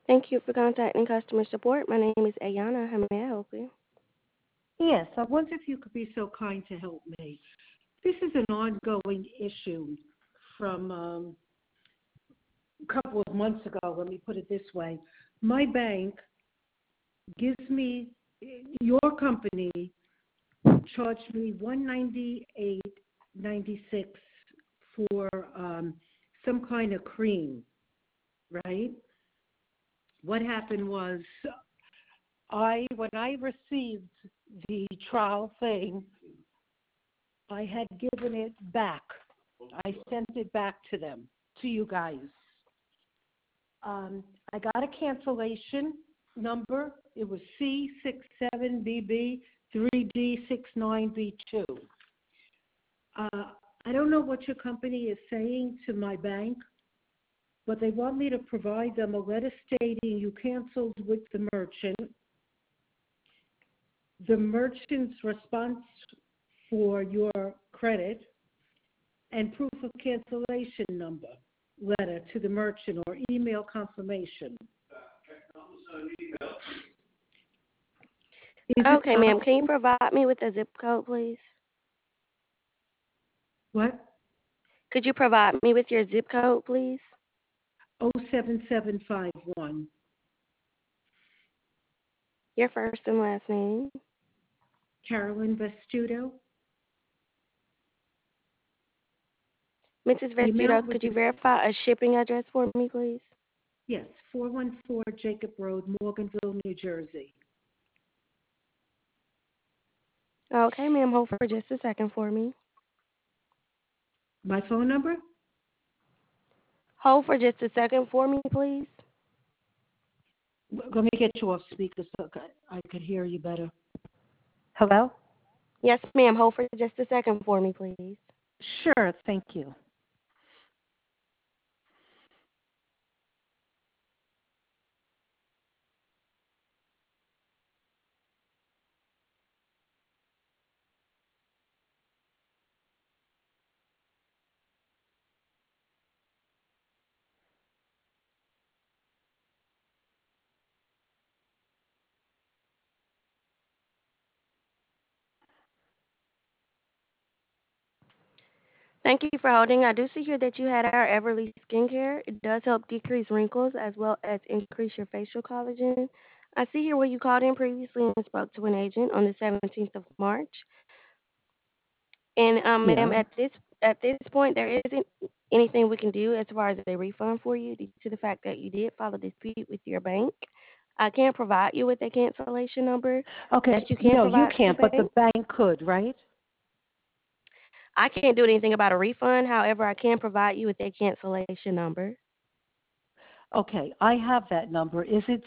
Thank you for contacting customer support. My name is Ayana. How may I help you? Yes, I wonder if you could be so kind to help me. This is an ongoing issue from a couple of months ago, let me put it this way. My bank gives me, your company charged me 198.96 for some kind of cream, right? What happened was when I received the trial thing, I had given it back. I sent it back to them, to you guys. I got a cancellation number. It was C67BB3D69B2. I don't know what your company is saying to my bank, but they want me to provide them a letter stating you canceled with the merchant's response for your credit, and proof of cancellation number letter to the merchant or email confirmation. Is it Okay, ma'am. Can you possible? provide me with a zip code, please? What? Could you provide me with your zip code, please? 07751. Your first and last name. Carolyn Vestudo. Mrs. The Vestudo, amount was, could you verify a shipping address for me, please? yes, 414 Jacob Road, Morganville, New Jersey. Okay, ma'am. Hold for just a second for me. My phone number? Hold for just a second for me, please. Let me get you off speaker so I could hear you better. Hello? Yes, ma'am. Hold for just a second for me, please. Sure, thank you. Thank you for holding. I do see here that you had our Everly skincare. It does help decrease wrinkles as well as increase your facial collagen. I see here where you called in previously and spoke to an agent on the 17th of March. And ma'am, Yeah. at this point, there isn't anything we can do as far as a refund for you due to the fact that you did file a dispute with your bank. I can't provide you with a cancellation number Okay, that you can no, you provide to the can't, but the bank. bank could, right? I can't do anything about a refund. However, I can provide you with a cancellation number. Okay, I have that number. Is it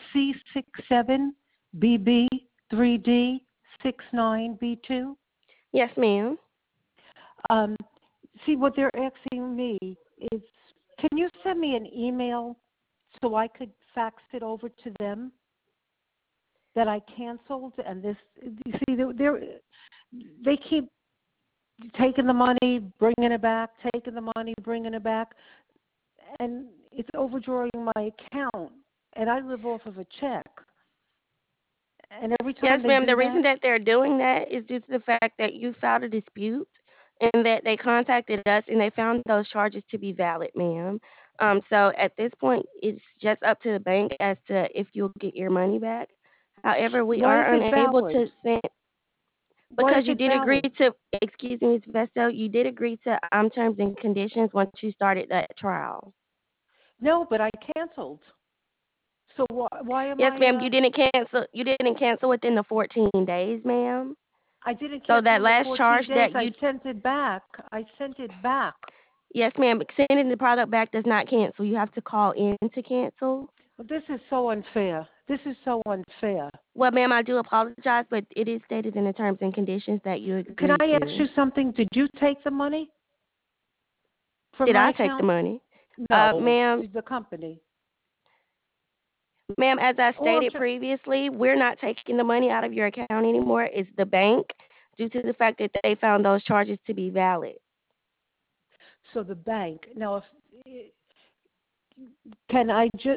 C67BB3D69B2? Yes, ma'am. Um, see, what they're asking me is, can you send me an email so I could fax it over to them that I canceled? And this, you see, they keep taking the money, bringing it back, taking the money, bringing it back, and it's overdrawing my account. And I live off of a check. And every Yes, time they ma'am. The do reason that, that they're doing that is due to the fact that you filed a dispute and that they contacted us and they found those charges to be valid, ma'am. So at this point, it's just up to the bank as to if you'll get your money back. However, we why is are it unable valid? to send Why because is you it did agree valid? to. Excuse me, Ms. Vesto, you did agree to terms and conditions once you started that trial. No, but I canceled. So why am Yes, I? ma'am. You didn't cancel. You didn't cancel within the 14 days, ma'am. I didn't So cancel that in the last 14 charge days. that I you sent it back. I sent it back. Yes, ma'am. Sending the product back does not cancel. You have to call in to cancel. But this is so unfair. This is so unfair. Well, ma'am, I do apologize, but it is stated in the terms and conditions that you Can agreed I ask you to. something? Did you take the money from Did my I take the account? money? No, Ma'am, the company. ma'am, as I All I'm stated trying. previously, we're not taking the money out of your account anymore. It's the bank due to the fact that they found those charges to be valid. So the bank. Now, if can I just?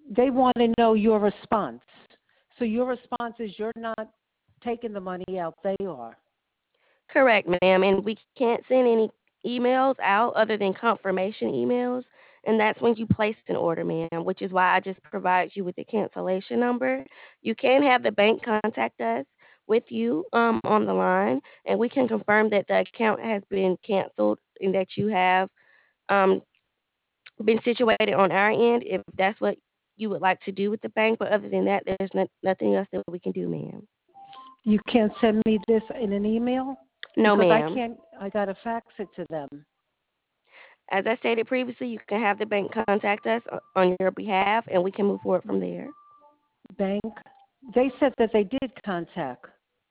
they want to know your response. So your response is you're not taking the money out, they are. Correct, ma'am. And we can't send any emails out other than confirmation emails. And that's when you place an order, ma'am, which is why I just provide you with the cancellation number. You can have the bank contact us with you on the line, and we can confirm that the account has been canceled and that you have um, been situated on our end if that's what you would like to do with the bank. But other than that, there's nothing else that we can do, ma'am. You can't send me this in an email No, because ma'am. I got to fax it to them. As I stated previously, you can have the bank contact us on your behalf, and we can move forward from there. Bank, they said that they did contact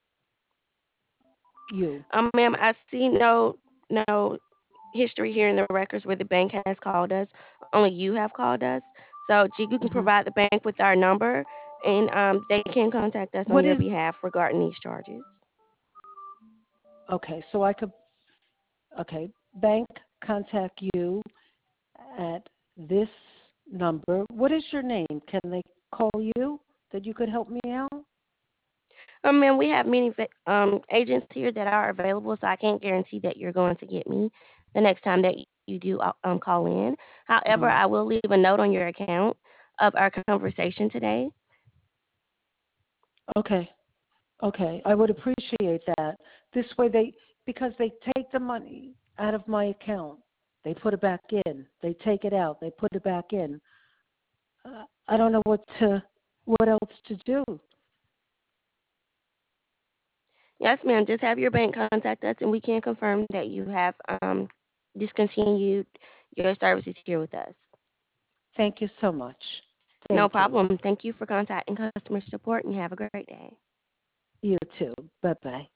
you. Ma'am, I see no history here in the records where the bank has called us. Only you have called us. So you can Hmm. provide the bank with our number, and they can contact us on What your is, behalf regarding these charges. okay, so I could, okay, bank contact you at this number. What is your name? Can they call you that you could help me out? Ma'am, we have many agents here that are available, so I can't guarantee that you're going to get me the next time that you do call in. However, Mm. I will leave a note on your account of our conversation today. Okay, okay. I would appreciate that. This way because they take the money out of my account, they put it back in. They take it out, they put it back in. I don't know what else to do. Yes, ma'am. Just have your bank contact us, and we can confirm that you have discontinued your services here with us. Thank you so much. No Thank you. problem. Thank you for contacting customer support, and you have a great day. You too. Bye bye.